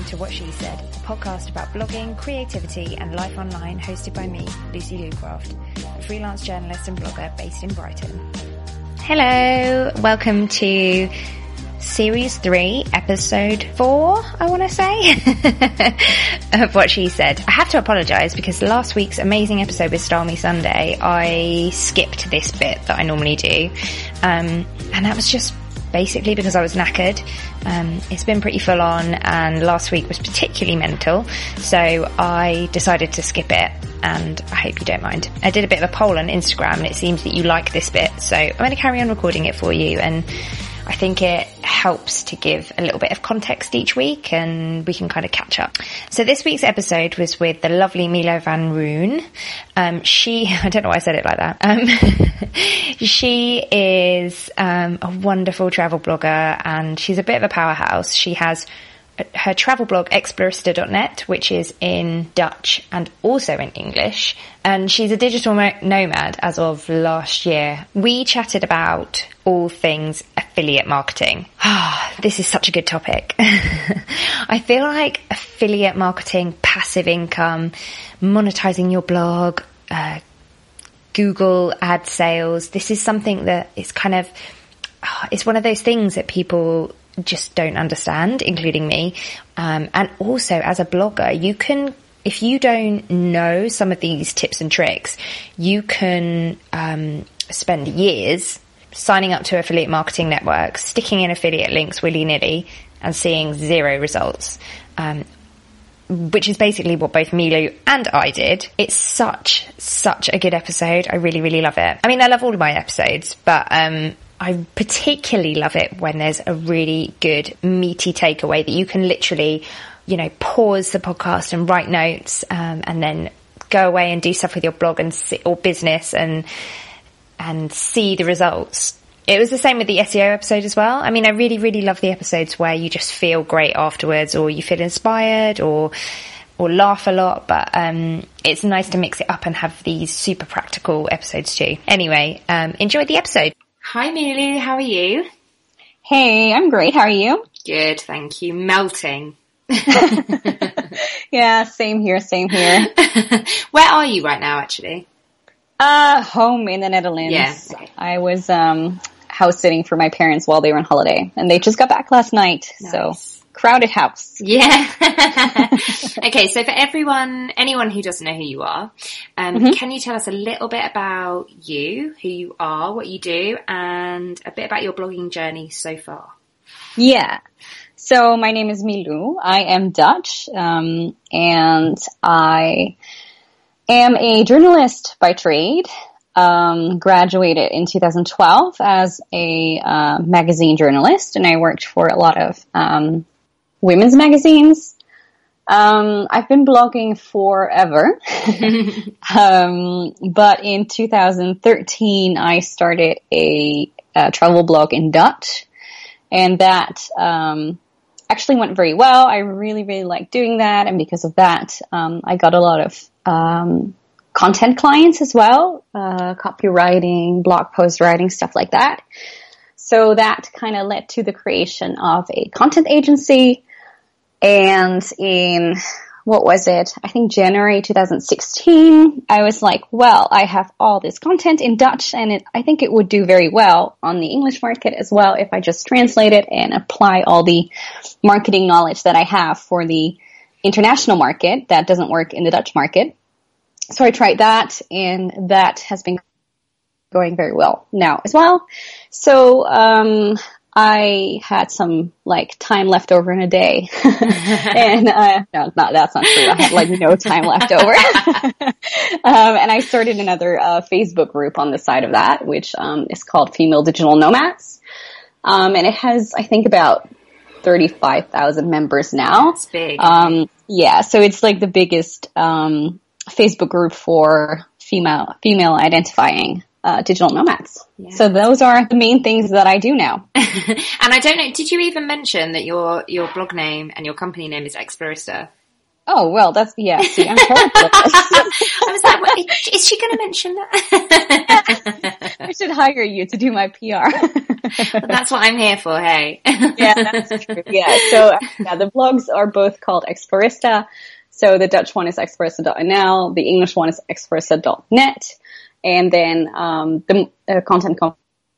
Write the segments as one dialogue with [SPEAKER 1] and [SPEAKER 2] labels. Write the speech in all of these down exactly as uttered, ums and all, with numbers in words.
[SPEAKER 1] to What She Said, a podcast about blogging, creativity and life online, hosted by me, Lucy Lucraft, a freelance journalist and blogger based in Brighton. Hello, welcome to Series three, Episode four, I want to say, of What She Said. I have to apologise because last week's amazing episode with Style Me Sunday, I skipped this bit that I normally do, um, and that was just basically because I was knackered. Um, it's been pretty full on and last week was particularly mental, so I decided to skip it, and I hope you don't mind. I did a bit of a poll on Instagram and it seems that you like this bit, so I'm going to carry on recording it for you, and I think it helps to give a little bit of context each week and we can kind of catch up. So this week's episode was with the lovely Milo van Roon. Um, she, I don't know why I said it like that. Um, she is um, a wonderful travel blogger and she's a bit of a powerhouse. She has her travel blog Explorista dot net, which is in Dutch and also in English, and she's a digital mo- nomad as of last year. We chatted about all things affiliate marketing. Ah, this is such a good topic. I feel like affiliate marketing, passive income, monetizing your blog, uh, Google ad sales, this is something that is kind of, oh, it's one of those things that people just don't understand, including me. Um, and also as a blogger, you can, if you don't know some of these tips and tricks, you can um, spend years signing up to affiliate marketing networks, sticking in affiliate links willy-nilly and seeing zero results. Um, which is basically what both Milo and I did. It's such, such a good episode. I really, really love it. I mean, I love all of my episodes, but um, I particularly love it when there's a really good meaty takeaway that you can literally, you know, pause the podcast and write notes, um, and then go away and do stuff with your blog and see, or business and and see the results. It was the same with the S E O episode as well. I mean, I really, really love the episodes where you just feel great afterwards, or you feel inspired, or or laugh a lot, but um, it's nice to mix it up and have these super practical episodes too. Anyway, um, enjoy the episode. Hi, Milu. How are you?
[SPEAKER 2] Hey, I'm great. How are you?
[SPEAKER 1] Good, thank you. Melting.
[SPEAKER 2] Yeah, same here, same here.
[SPEAKER 1] Where are you right now, actually?
[SPEAKER 2] Uh, home in the Netherlands.
[SPEAKER 1] Yeah. Okay.
[SPEAKER 2] I was um house sitting for my parents while they were on holiday, and they just got back last night.
[SPEAKER 1] Nice.
[SPEAKER 2] So crowded house.
[SPEAKER 1] Yeah. Okay, so for everyone, anyone who doesn't know who you are, um, mm-hmm. can you tell us a little bit about you, who you are, what you do, and a bit about your blogging journey so far?
[SPEAKER 2] Yeah. So my name is Milou. I am Dutch, um, and I am a journalist by trade. Um, graduated in two thousand twelve as a uh, magazine journalist, and I worked for a lot of um, women's magazines. Um, I've been blogging forever, um, but in two thousand thirteen I started a, a travel blog in Dutch, and that um, actually went very well. I really, really liked doing that, and because of that, um, I got a lot of um, content clients as well, uh, copywriting, blog post writing, stuff like that. So that kind of led to the creation of a content agency. And in, what was it? I think January two thousand sixteen, I was like, well, I have all this content in Dutch, and it, I think it would do very well on the English market as well if I just translate it and apply all the marketing knowledge that I have for the international market that doesn't work in the Dutch market. So I tried that, and that has been going very well now as well. So um I had some like time left over in a day, and uh no, not that's not true. I had like no time left over, um, and I started another uh, Facebook group on the side of that, which um is called Female Digital Nomads, um, and it has I think about thirty-five thousand members now.
[SPEAKER 1] That's big.
[SPEAKER 2] Um, yeah, so it's like the biggest um Facebook group for female female identifying uh, digital nomads. Yeah. So those are the main things that I do now.
[SPEAKER 1] And I don't know, did you even mention that your your blog name and your company name is Explorista?
[SPEAKER 2] Oh, well, that's, yeah, see, I'm horrible at this.
[SPEAKER 1] I was like, what, is she going to mention that?
[SPEAKER 2] should hire you to do my P R.
[SPEAKER 1] Well, that's what I'm here for, hey.
[SPEAKER 2] Yeah, that's true. Yeah, so yeah, the blogs are both called Explorista. So the Dutch one is explorista dot n l, the English one is explorista dot net, and then um, the uh, content com-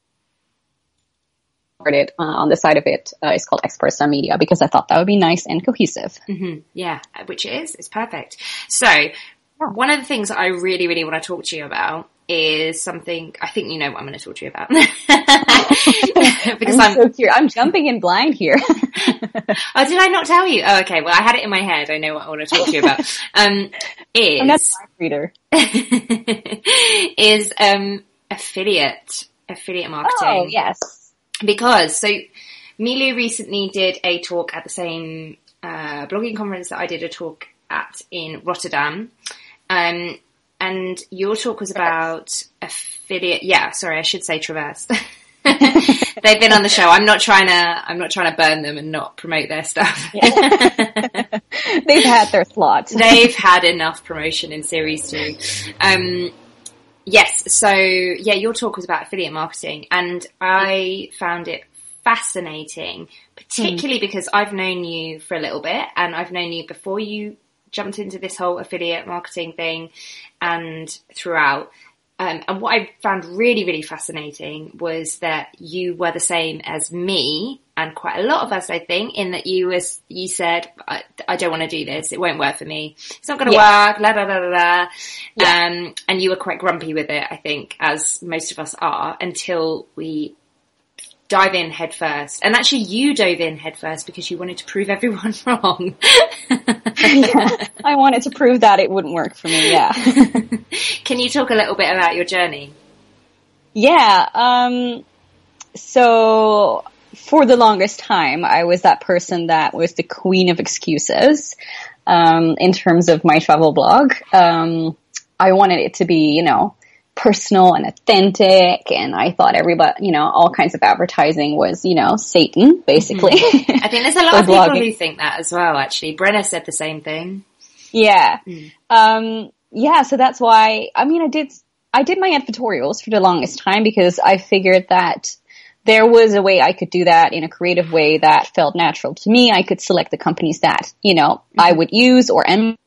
[SPEAKER 2] uh, on the side of it uh, is called Explorista Media, because I thought that would be nice and cohesive.
[SPEAKER 1] Mm-hmm. Yeah, which it is. It's perfect. So one of the things that I really, really want to talk to you about is something, I think you know what I'm going to talk to you about. Because
[SPEAKER 2] I'm,
[SPEAKER 1] I'm
[SPEAKER 2] so curious. I'm jumping in blind here.
[SPEAKER 1] Oh, did I not tell you? Oh, okay. Well, I had it in my head. I know what I want to talk to you about. Um, is
[SPEAKER 2] I'm not a mind reader.
[SPEAKER 1] is um affiliate affiliate marketing?
[SPEAKER 2] Oh, yes.
[SPEAKER 1] Because so Milu recently did a talk at the same uh, blogging conference that I did a talk at in Rotterdam, um, and your talk was about affiliate. Yeah, sorry, I should say Traverse. They've been on the show. I'm not trying to. I'm not trying to burn them and not promote their stuff.
[SPEAKER 2] Yeah. They've had their slots.
[SPEAKER 1] They've had enough promotion in series two. Um, yes. So yeah, your talk was about affiliate marketing, and I found it fascinating, particularly mm. because I've known you for a little bit, and I've known you before you jumped into this whole affiliate marketing thing, and throughout. Um, and what I found really, really fascinating was that you were the same as me, and quite a lot of us, I think, in that you was you said, I, I don't want to do this. It won't work for me. It's not going to yeah. work. La da da da da. Yeah. Um, and you were quite grumpy with it, I think, as most of us are, until we dive in head first. And actually, you dove in head first because you wanted to prove everyone wrong.
[SPEAKER 2] Yeah, I wanted to prove that it wouldn't work for me. Yeah.
[SPEAKER 1] Can you talk a little bit about your journey?
[SPEAKER 2] Yeah. Um, so for the longest time, I was that person that was the queen of excuses, um, in terms of my travel blog. Um, I wanted it to be, you know, personal and authentic, and I thought everybody, you know, all kinds of advertising was, you know, Satan, basically.
[SPEAKER 1] Mm-hmm. I think there's a lot of people blogging. Who think that as well, actually. Brenna said the same thing.
[SPEAKER 2] Yeah.
[SPEAKER 1] Mm.
[SPEAKER 2] Um, yeah, so that's why, I mean, I did, I did my advertorials for the longest time because I figured that there was a way I could do that in a creative way that felt natural to me. I could select the companies that, you know, mm-hmm. I would use or am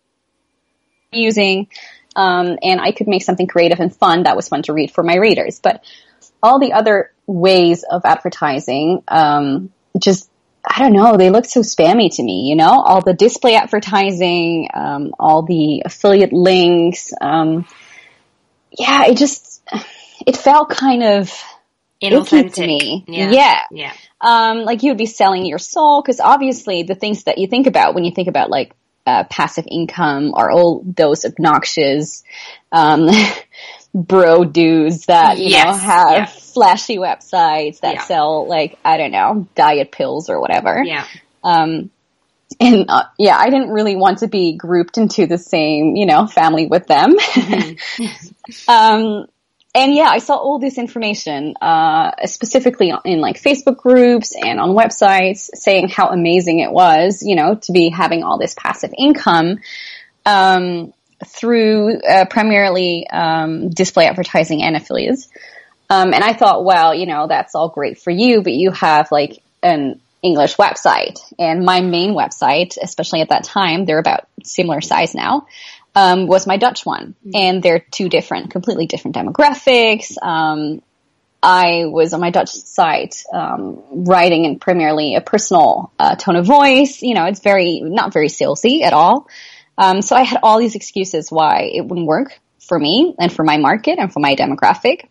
[SPEAKER 2] using. Um, and I could make something creative and fun that was fun to read for my readers. But all the other ways of advertising, um, just, I don't know, they look so spammy to me, you know, all the display advertising, um, all the affiliate links. Um, yeah, it just, it felt kind of
[SPEAKER 1] inauthentic
[SPEAKER 2] to me.
[SPEAKER 1] Yeah.
[SPEAKER 2] Yeah.
[SPEAKER 1] yeah.
[SPEAKER 2] Um, like you would be selling your soul, because obviously the things that you think about when you think about like, Uh, passive income are all those obnoxious um, bro dudes that, you
[SPEAKER 1] yes,
[SPEAKER 2] know, have
[SPEAKER 1] yeah.
[SPEAKER 2] flashy websites that
[SPEAKER 1] yeah.
[SPEAKER 2] sell, like, I don't know, diet pills or whatever.
[SPEAKER 1] Yeah.
[SPEAKER 2] Um, and, uh, yeah, I didn't really want to be grouped into the same, you know, family with them. Mm-hmm. um, and yeah, I saw all this information, uh, specifically in like Facebook groups and on websites saying how amazing it was, you know, to be having all this passive income, um, through, uh, primarily, um, display advertising and affiliates. Um, and I thought, well, you know, that's all great for you, but you have like an English website, and my main website, especially at that time, they're about similar size now. Um, was my Dutch one, and they're two different, completely different demographics. Um, I was on my Dutch site, um, writing in primarily a personal, uh, tone of voice. You know, it's very, not very salesy at all. Um, so I had all these excuses why it wouldn't work for me and for my market and for my demographic.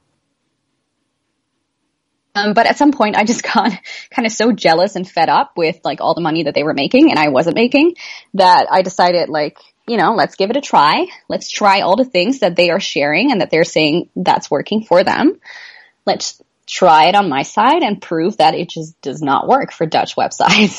[SPEAKER 2] Um, but at some point I just got kind of so jealous and fed up with like all the money that they were making and I wasn't making, that I decided like, you know, let's give it a try. Let's try all the things that they are sharing and that they're saying that's working for them. Let's try it on my side and prove that it just does not work for Dutch websites.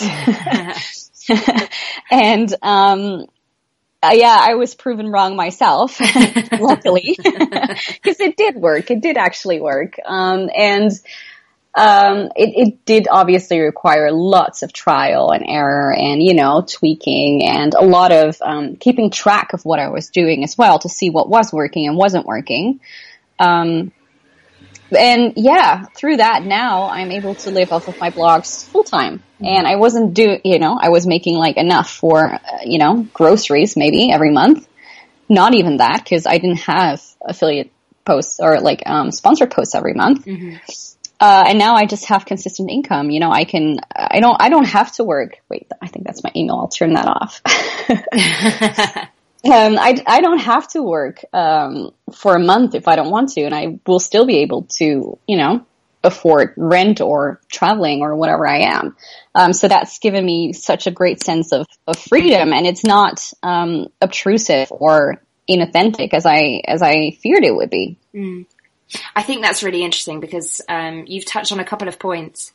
[SPEAKER 2] and, um, uh, yeah, I was proven wrong myself, luckily, because it did work. It did actually work. Um, and, Um, it, it did obviously require lots of trial and error and, you know, tweaking and a lot of, um, keeping track of what I was doing as well to see what was working and wasn't working. Um, and yeah, through that now I'm able to live off of my blogs full time. Mm-hmm. And I wasn't do, you know, I was making like enough for, uh, you know, groceries maybe every month. Not even that, because I didn't have affiliate posts or like um, sponsored posts every month. Mm-hmm. Uh, and now I just have consistent income. You know, I can, I don't, I don't have to work. Wait, I think that's my email. I'll turn that off. um, I, I don't have to work, um, for a month if I don't want to, and I will still be able to, you know, afford rent or traveling or whatever I am. Um, so that's given me such a great sense of, of freedom, and it's not, um, obtrusive or inauthentic as I, as I feared it would be.
[SPEAKER 1] Mm. I think that's really interesting because um, you've touched on a couple of points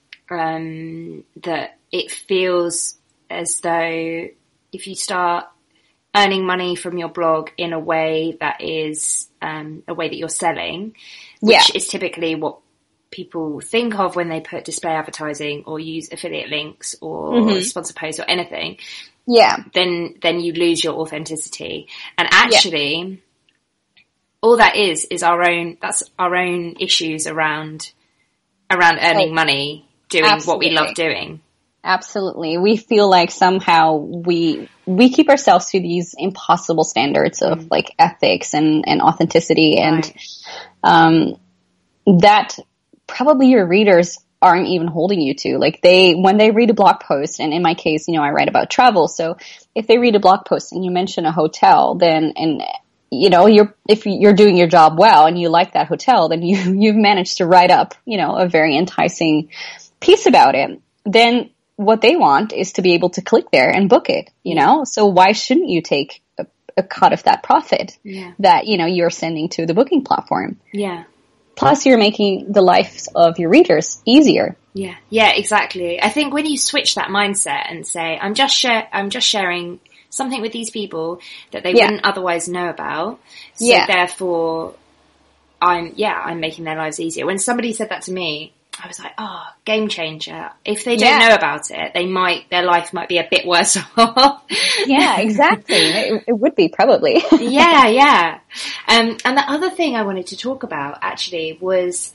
[SPEAKER 1] um, that it feels as though if you start earning money from your blog in a way that is um, a way that you're selling, which yeah. is typically what people think of when they put display advertising or use affiliate links or mm-hmm. sponsor posts or anything,
[SPEAKER 2] yeah,
[SPEAKER 1] then then you lose your authenticity. And actually... Yeah. all that is, is our own, that's our own issues around, around earning oh, money, doing absolutely. What we love doing.
[SPEAKER 2] Absolutely. We feel like somehow we, we keep ourselves to these impossible standards of mm. like ethics and, and authenticity. And, right. um, that probably your readers aren't even holding you to. Like they, when they read a blog post, and in my case, you know, I write about travel. So if they read a blog post and you mention a hotel, then, and, you know, you're, if you're doing your job well and you like that hotel, then you, you've managed to write up, you know, a very enticing piece about it. Then what they want is to be able to click there and book it, you know? So why shouldn't you take a, a cut of that profit
[SPEAKER 1] yeah.
[SPEAKER 2] that, you know, you're sending to the booking platform?
[SPEAKER 1] Yeah.
[SPEAKER 2] Plus you're making the lives of your readers easier.
[SPEAKER 1] Yeah. Yeah, exactly. I think when you switch that mindset and say, I'm just share, I'm just sharing something with these people that they yeah. wouldn't otherwise know about. So yeah. therefore, I'm, yeah, I'm making their lives easier. When somebody said that to me, I was like, oh, game changer. If they don't yeah. know about it, they might, their life might be a bit worse off.
[SPEAKER 2] Yeah, exactly. It, it would be probably.
[SPEAKER 1] yeah, yeah. Um, and the other thing I wanted to talk about actually was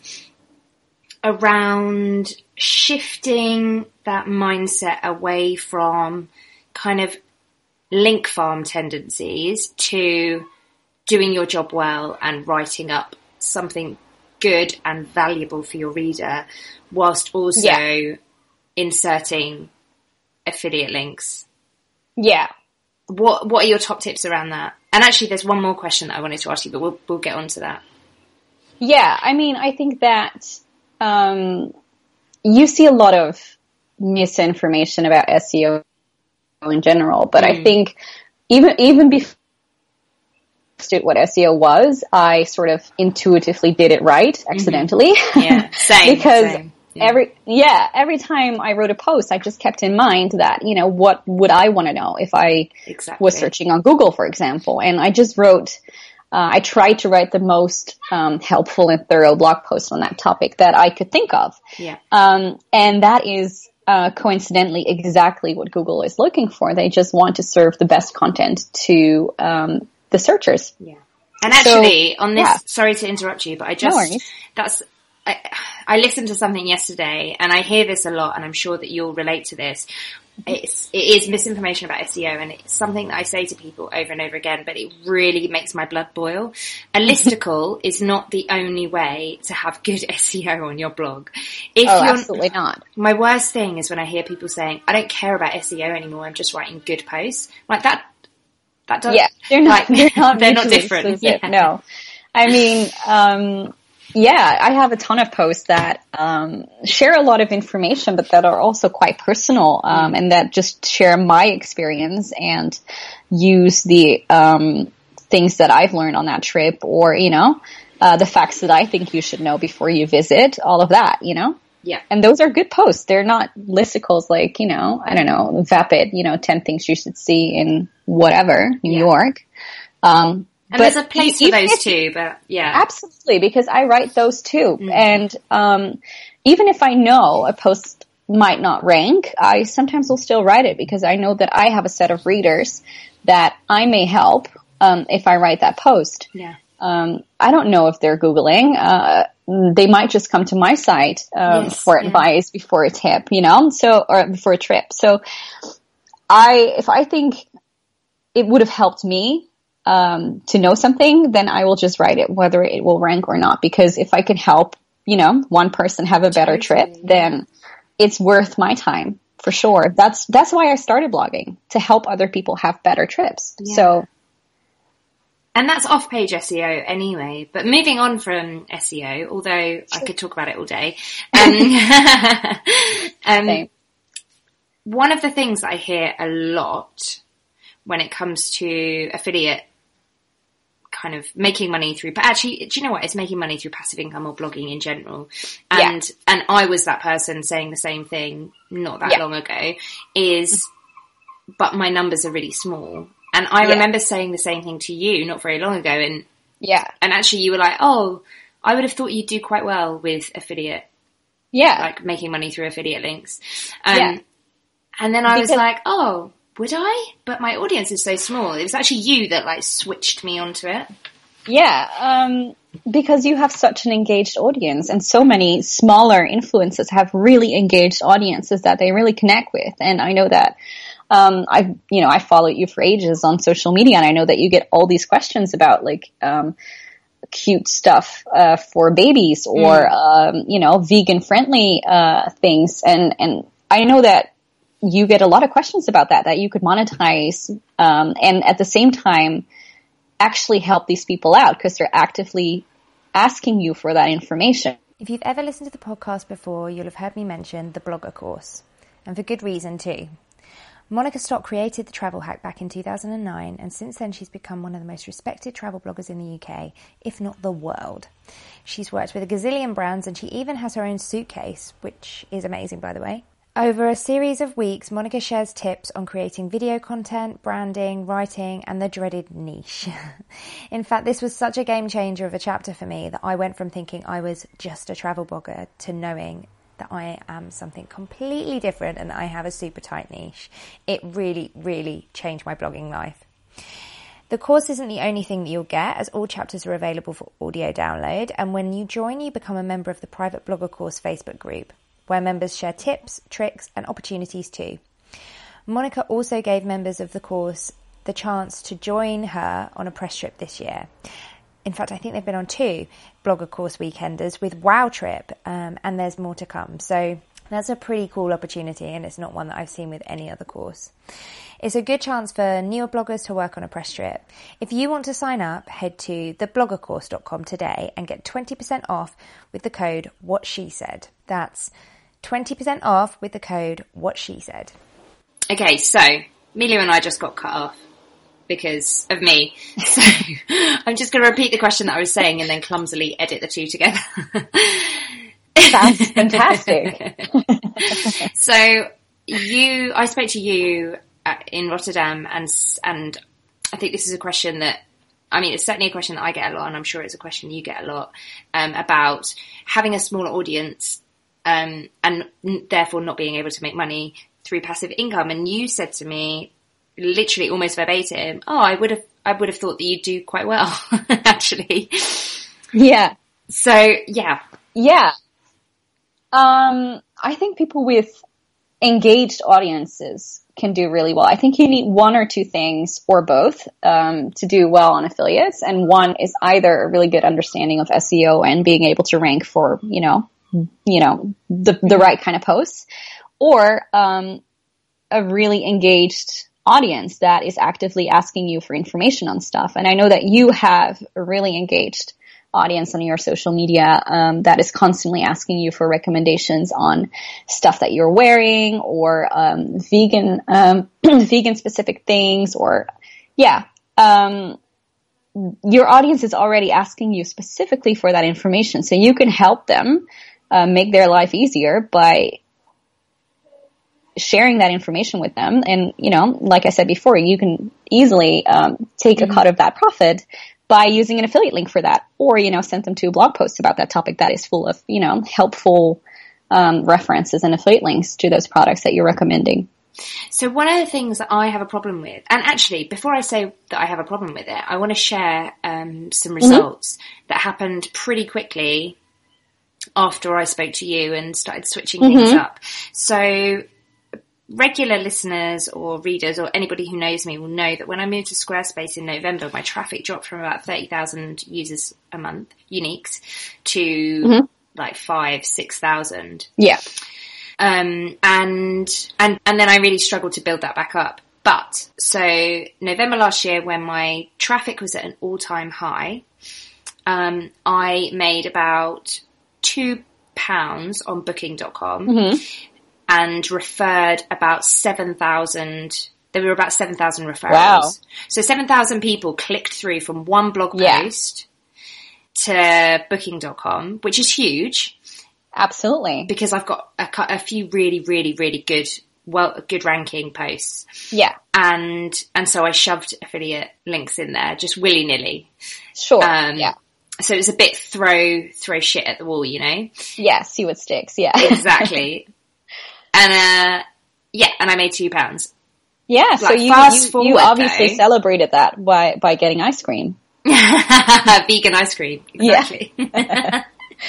[SPEAKER 1] around shifting that mindset away from kind of link farm tendencies to doing your job well and writing up something good and valuable for your reader, whilst also yeah. inserting affiliate links.
[SPEAKER 2] Yeah.
[SPEAKER 1] What What are your top tips around that? And actually, there's one more question that I wanted to ask you, but we'll we'll get on to that.
[SPEAKER 2] Yeah, I mean, I think that um, you see a lot of misinformation about S E O in general, but mm. I think even even before I understood what S E O was, I sort of intuitively did it right accidentally.
[SPEAKER 1] Mm-hmm. Yeah, same.
[SPEAKER 2] because
[SPEAKER 1] same. Yeah.
[SPEAKER 2] every yeah every time I wrote a post, I just kept in mind that, you know, what would I want to know if I
[SPEAKER 1] exactly.
[SPEAKER 2] was searching on Google, for example, and I just wrote. Uh, I tried to write the most um, helpful and thorough blog post on that topic that I could think of.
[SPEAKER 1] Yeah.
[SPEAKER 2] Um, and that is uh, coincidentally exactly what Google is looking for. They just want to serve the best content to um, the searchers.
[SPEAKER 1] Yeah. And actually,
[SPEAKER 2] so,
[SPEAKER 1] on this,
[SPEAKER 2] yeah.
[SPEAKER 1] sorry to interrupt you, but I just,
[SPEAKER 2] no
[SPEAKER 1] that's, I, I listened to something yesterday, and I hear this a lot, and I'm sure that you'll relate to this. It's, it is misinformation about S E O, and it's something that I say to people over and over again, but it really makes my blood boil. A listicle is not the only way to have good S E O on your blog. If
[SPEAKER 2] oh,
[SPEAKER 1] you're,
[SPEAKER 2] absolutely not.
[SPEAKER 1] My worst thing is when I hear people saying, I don't care about S E O anymore, I'm just writing good posts. Like that, that does,
[SPEAKER 2] yeah, they're not,
[SPEAKER 1] like,
[SPEAKER 2] they're not,
[SPEAKER 1] they're not different.
[SPEAKER 2] Yeah. No. I mean, um, yeah, I have a ton of posts that um, share a lot of information, but that are also quite personal, um, and that just share my experience and use the um, things that I've learned on that trip, or, you know, uh, the facts that I think you should know before you visit, all of that, you know?
[SPEAKER 1] Yeah.
[SPEAKER 2] And those are good posts. They're not listicles like, you know, I don't know, Vapid, you know, ten things you should see in whatever, New
[SPEAKER 1] yeah.
[SPEAKER 2] York. Um,
[SPEAKER 1] And but there's a place for those if, too, but yeah.
[SPEAKER 2] Absolutely, because I write those too.
[SPEAKER 1] Mm.
[SPEAKER 2] And um, even if I know a post might not rank, I sometimes will still write it because I know that I have a set of readers that I may help um, if I write that post.
[SPEAKER 1] Yeah.
[SPEAKER 2] um, I don't know if they're Googling. Uh, they might just come to my site um, yes, for yeah. advice before a tip, you know, so or before a trip. So I, if I think it would have helped me um, to know something, then I will just write it, whether it will rank or not. Because if I can help, you know, one person have a better trip, then it's worth my time for sure. That's that's why I started blogging, to help other people have better trips. Yeah. So.
[SPEAKER 1] And that's off-page S E O anyway. But moving on from S E O, although I could talk about it all day, um, um, one of the things that I hear a lot when it comes to affiliate kind of making money through, but actually, do you know what? It's making money through passive income or blogging in general. And, yeah. and I was that person saying the same thing not that yeah. long ago is, but my numbers are really small. And I yeah. remember saying the same thing to you not very long ago. And yeah, and actually you were like, oh, I would have thought you'd do quite well with affiliate.
[SPEAKER 2] Yeah.
[SPEAKER 1] Like making money through affiliate links. Um, yeah. And then I because- was like, oh, would I? But my audience is so small. It was actually you that like switched me onto it.
[SPEAKER 2] Yeah. Um, because you have such an engaged audience, and so many smaller influencers have really engaged audiences that they really connect with. And I know that, um, I, you know, I followed you for ages on social media, and I know that you get all these questions about like, um, cute stuff, uh, for babies or, mm. um, you know, vegan friendly, uh, things. And, and I know that you get a lot of questions about that, that you could monetize, um, and at the same time actually help these people out because they're actively asking you for that information.
[SPEAKER 1] If you've ever listened to the podcast before, you'll have heard me mention the Blogger course, and for good reason too. Monica Stock created the travel hack back in two thousand nine, and since then she's become one of the most respected travel bloggers in the U K, if not the world. She's worked with a gazillion brands, and she even has her own suitcase, which is amazing, by the way. Over a series of weeks, Monica shares tips on creating video content, branding, writing, and the dreaded niche. In fact, this was such a game changer of a chapter for me that I went from thinking I was just a travel blogger to knowing that I am something completely different and that I have a super tight niche. It really, really changed my blogging life. The course isn't the only thing that you'll get, as all chapters are available for audio download. And when you join, you become a member of the private Blogger course Facebook group, where members share tips, tricks, and opportunities too. Monica also gave members of the course the chance to join her on a press trip this year. In fact, I think they've been on two Blogger course weekenders with Wow Trip, um, and there's more to come. So that's a pretty cool opportunity, and it's not one that I've seen with any other course. It's a good chance for newer bloggers to work on a press trip. If you want to sign up, head to the blogger course dot com today and get twenty percent off with the code WhatSheSaid. That's twenty percent off with the code WhatSheSaid. Okay, so Milu and I just got cut off because of me. So I'm just going to repeat the question that I was saying and then clumsily edit the two together.
[SPEAKER 2] Sounds fantastic.
[SPEAKER 1] So you, I spoke to you at, in Rotterdam, and and I think this is a question that, I mean, it's certainly a question that I get a lot, and I'm sure it's a question you get a lot, um, about having a smaller audience, um, and therefore not being able to make money through passive income. And you said to me, literally almost verbatim, oh, I would have, I would have thought that you'd do quite well, actually.
[SPEAKER 2] Yeah.
[SPEAKER 1] So, yeah.
[SPEAKER 2] Yeah. Um, I think people with engaged audiences can do really well. I think you need one or two things, or both, um, to do well on affiliates. And one is either a really good understanding of S E O and being able to rank for, you know, you know, the, the right kind of posts, or, um, a really engaged audience that is actively asking you for information on stuff. And I know that you have a really engaged audience on your social media, um, that is constantly asking you for recommendations on stuff that you're wearing, or, um, vegan, um, vegan specific things, or, yeah, um, your audience is already asking you specifically for that information. So you can help them, uh, make their life easier by sharing that information with them. And, you know, like I said before, you can easily, um, take mm-hmm. a cut of that profit by using an affiliate link for that, or, you know, send them to a blog post about that topic that is full of, you know, helpful, um, references and affiliate links to those products that you're recommending.
[SPEAKER 1] So one of the things that I have a problem with, and actually before I say that I have a problem with it, I want to share um, some results mm-hmm. that happened pretty quickly after I spoke to you and started switching mm-hmm. things up. So regular listeners or readers or anybody who knows me will know that when I moved to Squarespace in November, my traffic dropped from about thirty thousand users a month, uniques, to mm-hmm. like five, six thousand.
[SPEAKER 2] Yeah.
[SPEAKER 1] Um, and, and, and then I really struggled to build that back up. But so November last year, when my traffic was at an all time high, um, I made about two pounds on booking dot com mm-hmm. and referred about seven thousand. There were about seven thousand referrals. Wow. So seven thousand people clicked through from one blog yeah. post to booking dot com, which is huge.
[SPEAKER 2] Absolutely.
[SPEAKER 1] Because I've got a, a few really, really, really good, well, good ranking posts.
[SPEAKER 2] Yeah.
[SPEAKER 1] And, and so I shoved affiliate links in there just willy nilly.
[SPEAKER 2] Sure. Um, yeah.
[SPEAKER 1] So it was a bit throw, throw shit at the wall, you know?
[SPEAKER 2] Yeah. See what sticks. Yeah.
[SPEAKER 1] Exactly. And, uh, yeah. And I made two pounds.
[SPEAKER 2] Yeah. Like, so you, you, forward, you obviously though, celebrated that by, by getting ice cream.
[SPEAKER 1] Vegan ice cream. Exactly.
[SPEAKER 2] Yeah.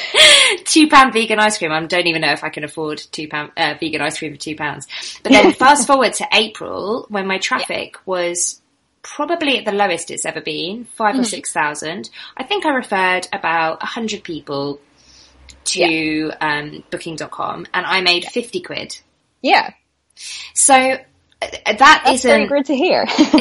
[SPEAKER 1] Two pound vegan ice cream. I don't even know if I can afford two pound uh, vegan ice cream for two pounds. But then fast forward to April, when my traffic yeah. was probably at the lowest it's ever been, five mm-hmm. or six thousand. I think I referred about a hundred people to yeah. um, booking dot com, and I made yeah. fifty quid.
[SPEAKER 2] Yeah.
[SPEAKER 1] So uh, that
[SPEAKER 2] That's
[SPEAKER 1] isn't
[SPEAKER 2] very good to hear.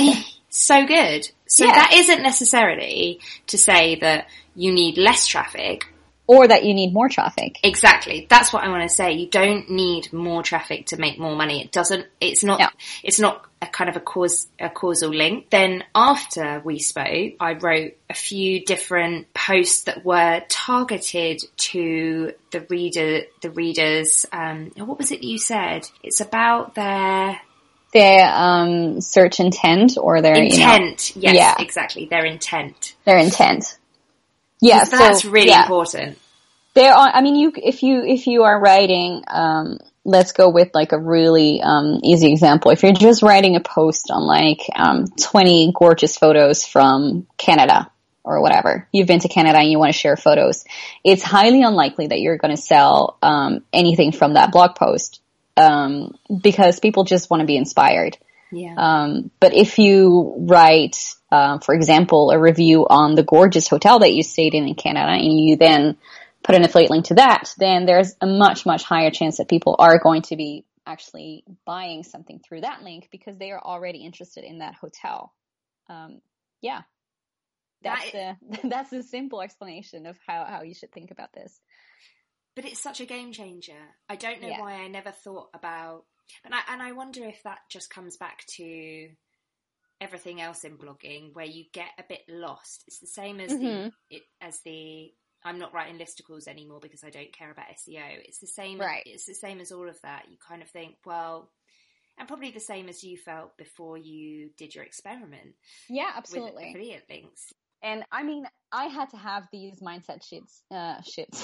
[SPEAKER 1] So good. So yeah. that isn't necessarily to say that you need less traffic.
[SPEAKER 2] Or that you need more traffic.
[SPEAKER 1] Exactly. That's what I want to say. You don't need more traffic to make more money. It doesn't, it's not, no. it's not a kind of a cause, a causal link. Then after we spoke, I wrote a few different posts that were targeted to the reader, the readers. Um, what was it you said? It's about their,
[SPEAKER 2] their, um, search intent or their
[SPEAKER 1] intent.
[SPEAKER 2] You know,
[SPEAKER 1] yes,
[SPEAKER 2] yeah.
[SPEAKER 1] exactly. Their intent.
[SPEAKER 2] Their intent. Yeah,
[SPEAKER 1] so that's
[SPEAKER 2] so,
[SPEAKER 1] really
[SPEAKER 2] yeah.
[SPEAKER 1] important.
[SPEAKER 2] There are, I mean, you, if you, if you are writing, um, let's go with like a really, um, easy example. If you're just writing a post on like, um, twenty gorgeous photos from Canada or whatever, you've been to Canada and you want to share photos, it's highly unlikely that you're going to sell, um, anything from that blog post, um, because people just want to be inspired.
[SPEAKER 1] Yeah.
[SPEAKER 2] Um, but if you write, uh, for example, a review on the gorgeous hotel that you stayed in in Canada and you then put an affiliate link to that, then there's a much, much higher chance that people are going to be actually buying something through that link because they are already interested in that hotel. Um, yeah. That's that is, the, that's the simple explanation of how, how you should think about this.
[SPEAKER 1] But it's such a game changer. I don't know yeah. why I never thought about, and I, and I wonder if that just comes back to everything else in blogging where you get a bit lost. It's the same as mm-hmm. the, it, as the, I'm not writing listicles anymore because I don't care about S E O. It's the same,
[SPEAKER 2] right.
[SPEAKER 1] It's the same as all of that. You kind of think, well, and probably the same as you felt before you did your experiment.
[SPEAKER 2] Yeah, absolutely.
[SPEAKER 1] With affiliate links.
[SPEAKER 2] And I mean, I had to have these mindset shits, uh, shits.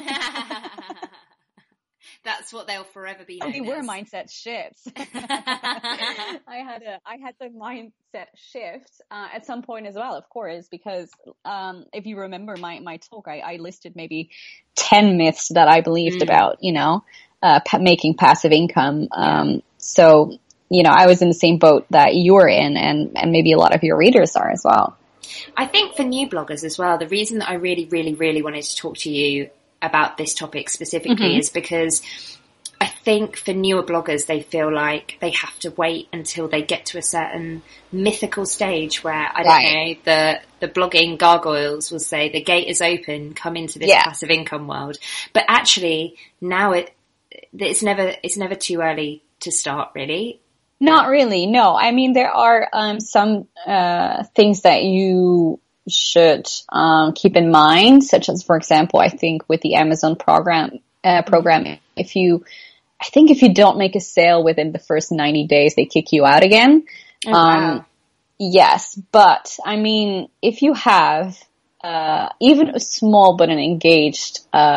[SPEAKER 1] That's what they'll forever be
[SPEAKER 2] known
[SPEAKER 1] They
[SPEAKER 2] were mindset shifts. I had a, I had the mindset shift uh, at some point as well, of course, because um, if you remember my, my talk, I, I listed maybe ten myths that I believed mm. about, you know, uh, pa- making passive income. Um, yeah. So, you know, I was in the same boat that you're in, and, and maybe a lot of your readers are as well.
[SPEAKER 1] I think for new bloggers as well, the reason that I really, really, really wanted to talk to you about this topic specifically mm-hmm. is because I think for newer bloggers, they feel like they have to wait until they get to a certain mythical stage where, I don't right. know, the, the blogging gargoyles will say the gate is open, come into this yeah. passive income world. But actually now it, it's never, it's never too early to start really.
[SPEAKER 2] Not really, no. I mean, there are um, some uh, things that you should um, keep in mind, such as, for example, I think with the Amazon program, uh, program, if you, I think if you don't make a sale within the first ninety days, they kick you out again.
[SPEAKER 1] Oh, wow.
[SPEAKER 2] Um, yes, but I mean, if you have uh, even a small but an engaged uh,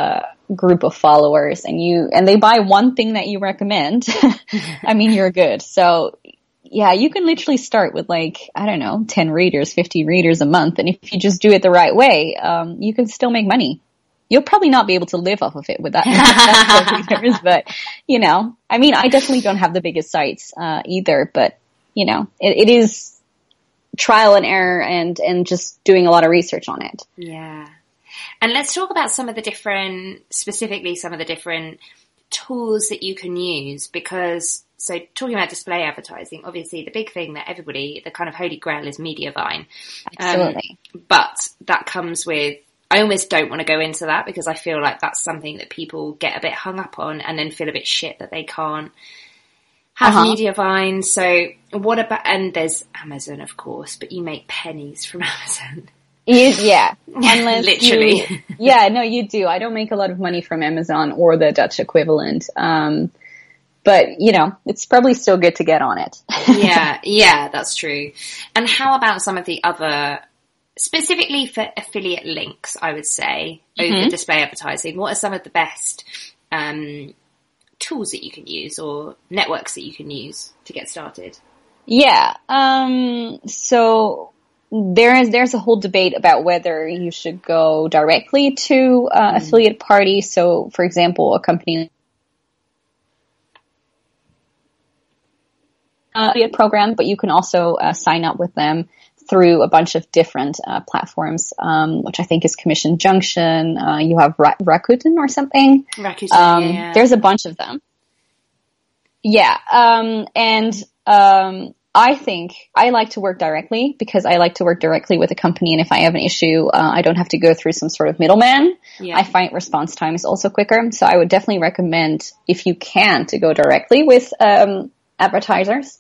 [SPEAKER 2] group of followers and you, and they buy one thing that you recommend, I mean, you're good. So yeah, you can literally start with like, I don't know, ten readers, fifty readers a month. And if you just do it the right way, um, you can still make money. You'll probably not be able to live off of it with that, that readers, but you know, I mean, I definitely don't have the biggest sites, uh, either, but you know, it, it is trial and error and, and just doing a lot of research on it.
[SPEAKER 1] Yeah. And let's talk about some of the different, specifically some of the different tools that you can use, because so talking about display advertising, obviously the big thing that everybody, the kind of holy grail is Mediavine.
[SPEAKER 2] Absolutely.
[SPEAKER 1] Um, but that comes with, I almost don't want to go into that because I feel like that's something that people get a bit hung up on and then feel a bit shit that they can't have uh-huh. Mediavine. So what about, and there's Amazon, of course, but you make pennies from Amazon.
[SPEAKER 2] Yeah. Unless
[SPEAKER 1] Literally.
[SPEAKER 2] You, yeah, no, you do. I don't make a lot of money from Amazon or the Dutch equivalent. Um, but, you know, it's probably still good to get on it.
[SPEAKER 1] yeah, yeah, that's true. And how about some of the other, specifically for affiliate links, I would say, over mm-hmm. display advertising? What are some of the best um, tools that you can use or networks that you can use to get started?
[SPEAKER 2] Yeah. Um, so there is, there's a whole debate about whether you should go directly to uh, mm. affiliate parties. So, for example, a company uh, affiliate program, but you can also uh, sign up with them through a bunch of different uh, platforms, um, which I think is Commission Junction. Uh, you have Ra- Rakuten or something.
[SPEAKER 1] Rakuten,
[SPEAKER 2] um,
[SPEAKER 1] yeah, yeah.
[SPEAKER 2] There's a bunch of them. Yeah, um, and um, I think I like to work directly because I like to work directly with a company, and if I have an issue, uh, I don't have to go through some sort of middleman. Yeah. I find response time is also quicker, so I would definitely recommend, if you can, to go directly with um, advertisers.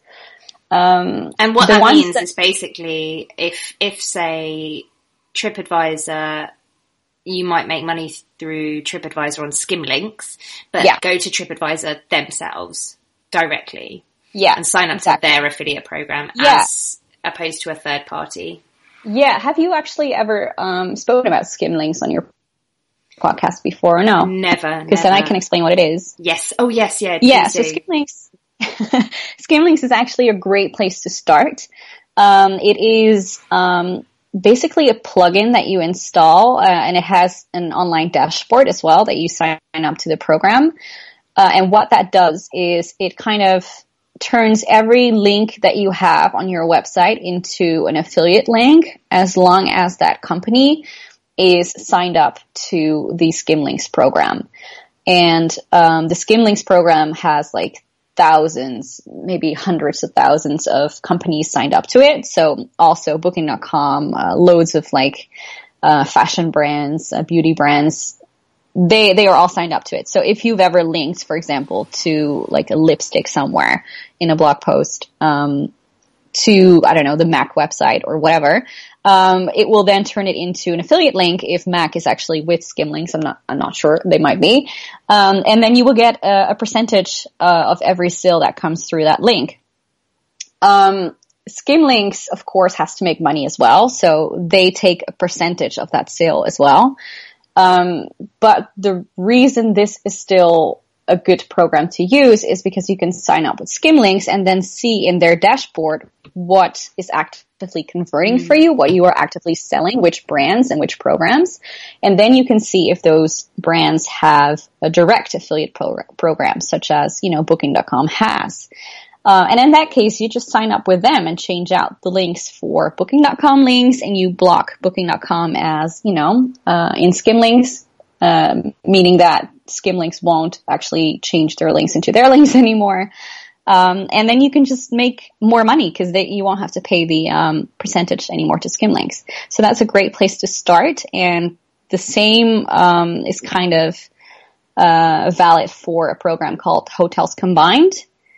[SPEAKER 2] Um,
[SPEAKER 1] and what that means that- is basically if, if say TripAdvisor, you might make money through TripAdvisor on Skimlinks, but yeah. go to TripAdvisor themselves directly.
[SPEAKER 2] Yeah.
[SPEAKER 1] And sign up exactly. to their affiliate program yeah. as opposed to a third party.
[SPEAKER 2] Yeah. Have you actually ever, um, spoken about Skimlinks on your podcast before or no?
[SPEAKER 1] Never.
[SPEAKER 2] Because then I can explain what it is.
[SPEAKER 1] Yes. Oh yes. Yeah.
[SPEAKER 2] Yeah. So Skimlinks, Skimlinks is actually a great place to start. Um, it is um, basically a plugin that you install, uh, and it has an online dashboard as well that you sign up to the program. Uh, and what that does is it kind of turns every link that you have on your website into an affiliate link, as long as that company is signed up to the Skimlinks program. And um, the Skimlinks program has like thousands, maybe hundreds of thousands of companies signed up to it. So also Booking dot com, uh, loads of like uh, fashion brands, uh, beauty brands, they they are all signed up to it. So if you've ever linked, for example, to like a lipstick somewhere in a blog post, um, to, I don't know, the Mac website or whatever, um, it will then turn it into an affiliate link if Mac is actually with Skimlinks. I'm not, I'm not sure. They might be. Um, and then you will get a, a percentage, uh, of every sale that comes through that link. Um, Skimlinks, of course, has to make money as well. So they take a percentage of that sale as well. Um, but the reason this is still a good program to use is because you can sign up with Skimlinks and then see in their dashboard what is actively converting mm. for you, what you are actively selling, which brands and which programs. And then you can see if those brands have a direct affiliate pro- program, such as, you know, Booking dot com has. Uh, and in that case, you just sign up with them and change out the links for Booking dot com links, and you block Booking dot com as, you know, uh, in Skimlinks, um, meaning that Skimlinks won't actually change their links into their links anymore. Um, and then you can just make more money because you won't have to pay the um, percentage anymore to Skimlinks. So that's a great place to start. And the same um, is kind of uh, valid for a program called Hotels Combined,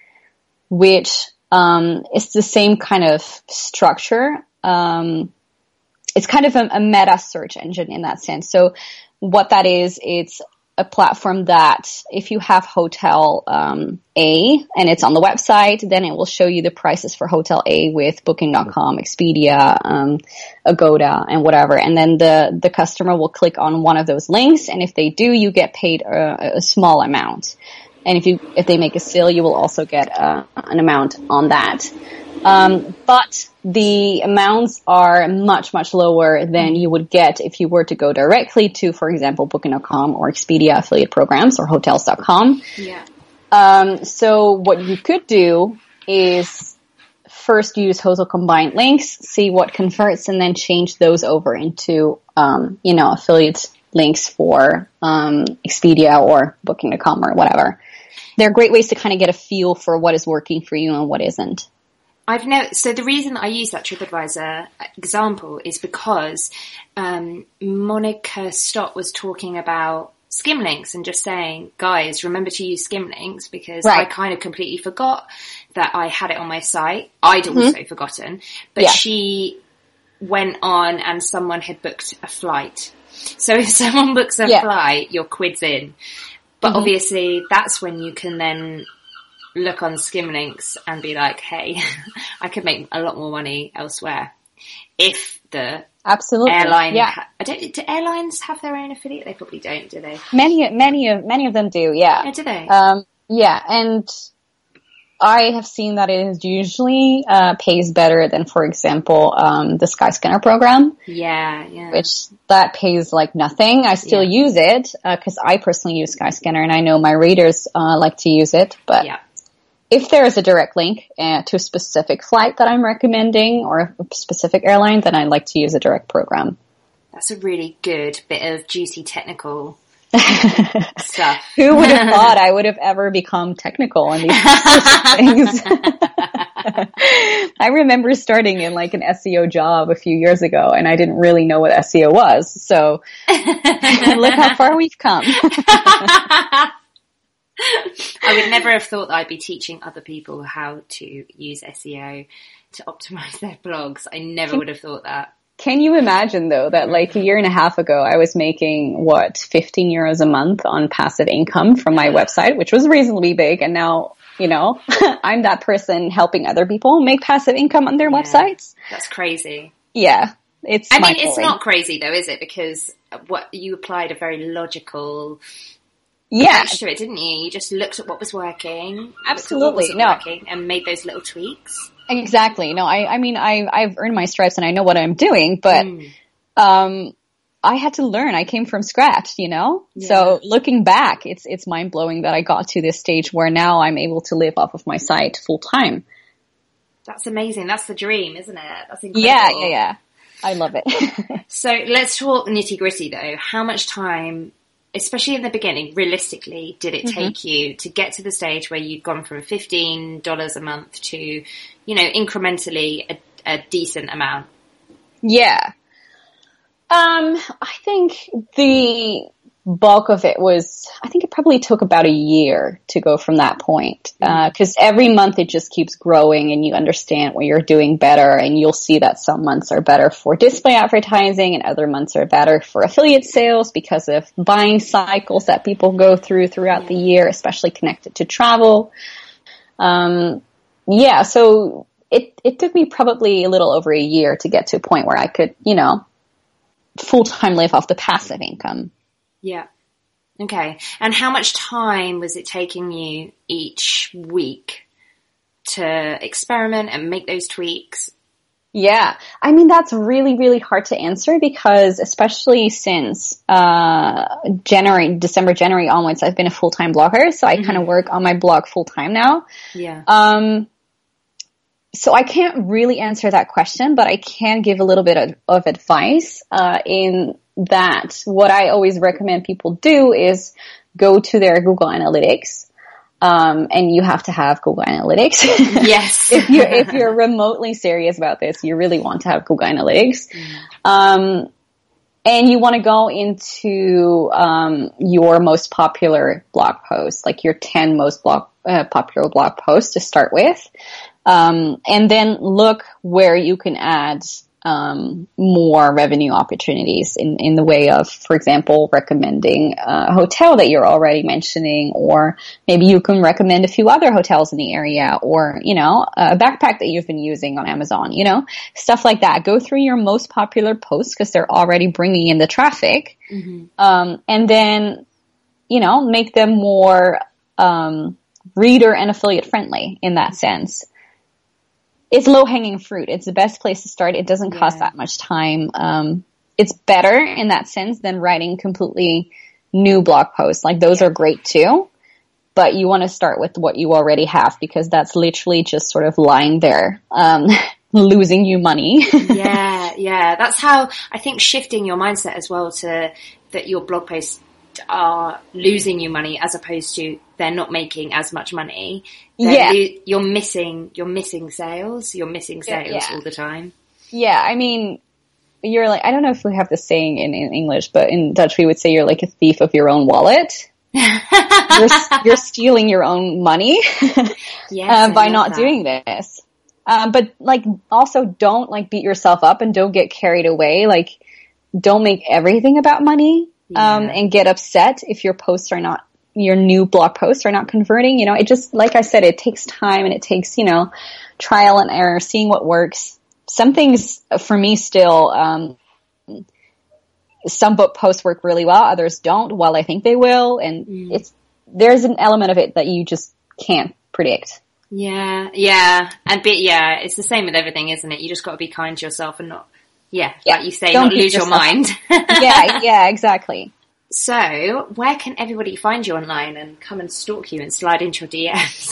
[SPEAKER 2] which um, is the same kind of structure. Um, it's kind of a, a meta search engine in that sense. So what that is, it's a platform that if you have hotel um, A and it's on the website, then it will show you the prices for hotel A with booking dot com, Expedia, um, Agoda, and whatever. And then the, the customer will click on one of those links. And if they do, you get paid a, a small amount. And if you, if they make a sale, you will also get uh, an amount on that. Um, but the amounts are much, much lower than you would get if you were to go directly to, for example, booking dot com or Expedia affiliate programs or hotels dot com.
[SPEAKER 1] Yeah.
[SPEAKER 2] Um, so what you could do is first use Hotel Combined links, see what converts, and then change those over into, um, you know, affiliate links for, um, Expedia or booking dot com or whatever. They're great ways to kind of get a feel for what is working for you and what isn't.
[SPEAKER 1] I've never, so the reason I use that TripAdvisor example is because um, Monica Stott was talking about skim links and just saying, guys, remember to use skim links, because right. I kind of completely forgot that I had it on my site. I'd mm-hmm. also forgotten, but yeah. she went on and someone had booked a flight. So if someone books a yeah. flight, your quid's in. But mm-hmm. obviously that's when you can then look on skim links and be like, hey, I could make a lot more money elsewhere. If the
[SPEAKER 2] Absolutely.
[SPEAKER 1] airline,
[SPEAKER 2] yeah.
[SPEAKER 1] ha- I don't, do airlines have their own affiliate? They probably don't, do they?
[SPEAKER 2] Many, many of, many of them do, yeah.
[SPEAKER 1] Yeah, do they?
[SPEAKER 2] Um, yeah, and I have seen that it is usually, uh, pays better than, for example, um, the Skyscanner program.
[SPEAKER 1] Yeah, yeah.
[SPEAKER 2] Which, that pays like nothing. I still yeah. use it, uh, cause I personally use Skyscanner and I know my readers, uh, like to use it, but.
[SPEAKER 1] Yeah.
[SPEAKER 2] If there is a direct link uh, to a specific flight that I'm recommending or a specific airline, then I like to use a direct program.
[SPEAKER 1] That's a really good bit of juicy technical stuff.
[SPEAKER 2] Who would have thought I would have ever become technical on these things? I remember starting in like an S E O job a few years ago and I didn't really know what S E O was. So look how far we've come.
[SPEAKER 1] I would never have thought that I'd be teaching other people how to use S E O to optimize their blogs. I never would have thought that.
[SPEAKER 2] Can you imagine though that like a year and a half ago I was making what fifteen euros a month on passive income from my website, which was reasonably big, and now, you know, I'm that person helping other people make passive income on their yeah, websites.
[SPEAKER 1] That's crazy.
[SPEAKER 2] Yeah. It's
[SPEAKER 1] I mean, it's not crazy though, is it? Because what you applied a very logical
[SPEAKER 2] yeah.
[SPEAKER 1] to it, didn't you? You just looked at what was working,
[SPEAKER 2] absolutely,
[SPEAKER 1] what
[SPEAKER 2] no,
[SPEAKER 1] working, and made those little tweaks.
[SPEAKER 2] Exactly. No, I, I mean, I, I've earned my stripes and I know what I'm doing, but
[SPEAKER 1] mm.
[SPEAKER 2] um, I had to learn. I came from scratch, you know. Yeah. So looking back, it's it's mind blowing that I got to this stage where now I'm able to live off of my site full time.
[SPEAKER 1] That's amazing. That's the dream, isn't it? That's incredible.
[SPEAKER 2] Yeah, yeah, yeah. I love it.
[SPEAKER 1] So let's talk nitty gritty though. How much time, especially in the beginning, realistically, did it take mm-hmm. you to get to the stage where you'd gone from fifteen dollars a month to, you know, incrementally a, a decent amount?
[SPEAKER 2] Yeah. Um, I think the bulk of it was, I think it probably took about a year to go from that point. Uh, cause every month it just keeps growing and you understand what you're doing better, and you'll see that some months are better for display advertising and other months are better for affiliate sales because of buying cycles that people go through throughout the year, especially connected to travel. Um, yeah, so it, it took me probably a little over a year to get to a point where I could, you know, full-time live off the passive income.
[SPEAKER 1] Yeah. Okay. And how much time was it taking you each week to experiment and make those tweaks?
[SPEAKER 2] Yeah. I mean, that's really, really hard to answer because especially since, uh, January, December, January onwards, I've been a full-time blogger. So I mm-hmm. kind of work on my blog full-time now.
[SPEAKER 1] Yeah.
[SPEAKER 2] Um, so I can't really answer that question, but I can give a little bit of, of advice, uh, in that what I always recommend people do is go to their Google Analytics. Um, and you have to have Google Analytics.
[SPEAKER 1] Yes.
[SPEAKER 2] if you're, if you're remotely serious about this, you really want to have Google Analytics. Mm. Um, and you want to go into, um, your most popular blog posts, like your ten most blog, uh, popular blog posts to start with. Um, and then look where you can add, um, more revenue opportunities in, in the way of, for example, recommending a hotel that you're already mentioning, or maybe you can recommend a few other hotels in the area, or, you know, a backpack that you've been using on Amazon, you know, stuff like that. Go through your most popular posts because they're already bringing in the traffic. Mm-hmm. Um, and then, you know, make them more um, reader and affiliate friendly in that sense. It's low-hanging fruit. It's the best place to start. It doesn't cost yeah. that much time. Um, it's better in that sense than writing completely new blog posts. Like, those yeah. are great too, but you want to start with what you already have, because that's literally just sort of lying there, um, losing you money.
[SPEAKER 1] yeah, yeah. That's how, I think, shifting your mindset as well to that your blog posts are losing you money as opposed to they're not making as much money. Yeah. Lo- you're missing, you're missing sales. You're missing sales yeah, yeah. all the time.
[SPEAKER 2] Yeah. I mean, you're like, I don't know if we have the saying in, in English, but in Dutch we would say you're like a thief of your own wallet. you're, you're stealing your own money yes, uh, by not that. doing this. Um, but like, also don't like beat yourself up and don't get carried away. Like, don't make everything about money. Yeah. Um, and get upset if your posts are not, your new blog posts are not converting. You know, it just, like I said, it takes time and it takes, you know, trial and error, seeing what works. Some things for me still, um, some book posts work really well, others don't, while I think they will. And mm. it's, there's an element of it that you just can't predict.
[SPEAKER 1] Yeah, yeah. And be, yeah, it's the same with everything, isn't it? You just got to be kind to yourself and not, Yeah, yeah, like you say, Don't not lose yourself. your mind.
[SPEAKER 2] yeah, yeah, exactly.
[SPEAKER 1] So, where can everybody find you online and come and stalk you and slide into your D Ms?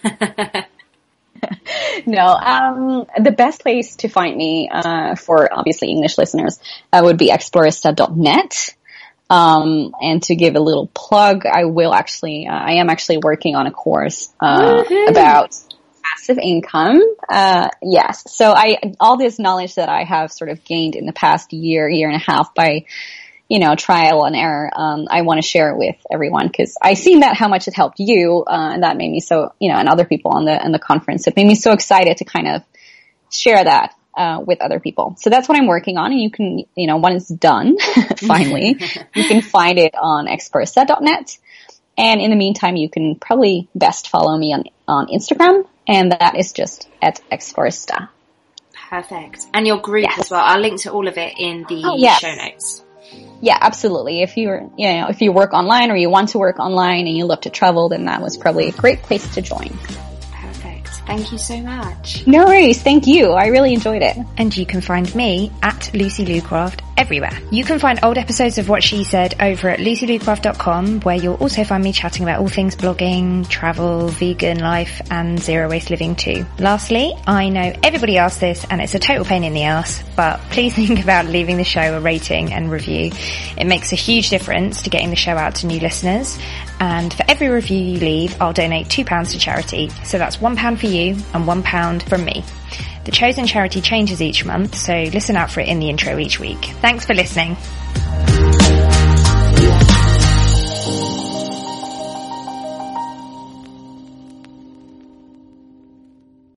[SPEAKER 2] no, um, the best place to find me, uh, for obviously English listeners, uh, would be explorista dot net. Um, and to give a little plug, I will actually, uh, I am actually working on a course, uh, about passive income. Uh, yes. So I, all this knowledge that I have sort of gained in the past year, year and a half by, you know, trial and error, um, I want to share it with everyone because I seen that how much it helped you, uh, and that made me so, you know, and other people on the, on the conference. It made me so excited to kind of share that, uh, with other people. So that's what I'm working on. And you can, you know, when it's done, finally, you can find it on explorista dot net. And in the meantime, you can probably best follow me on, on Instagram. And that is just at explorista.
[SPEAKER 1] Perfect. And your group yes. as well. I'll link to all of it in the oh, yes. show notes.
[SPEAKER 2] Yeah, absolutely. If you're, you know, if you work online or you want to work online and you love to travel, then that was probably a great place to join.
[SPEAKER 1] Perfect. Thank you so much.
[SPEAKER 2] No worries. Thank you. I really enjoyed it.
[SPEAKER 1] And you can find me at Lucy Lucraft everywhere. You can find old episodes of What She Said over at lucy lucraft dot com, where you'll also find me chatting about all things blogging, travel, vegan life, and zero waste living too. Lastly, I know everybody asks this and it's a total pain in the ass, but please think about leaving the show a rating and review. It makes a huge difference to getting the show out to new listeners. And for every review you leave, I'll donate two pounds to charity. So that's one pound for you and one pound from me. The chosen charity changes each month, so listen out for it in the intro each week. Thanks for listening.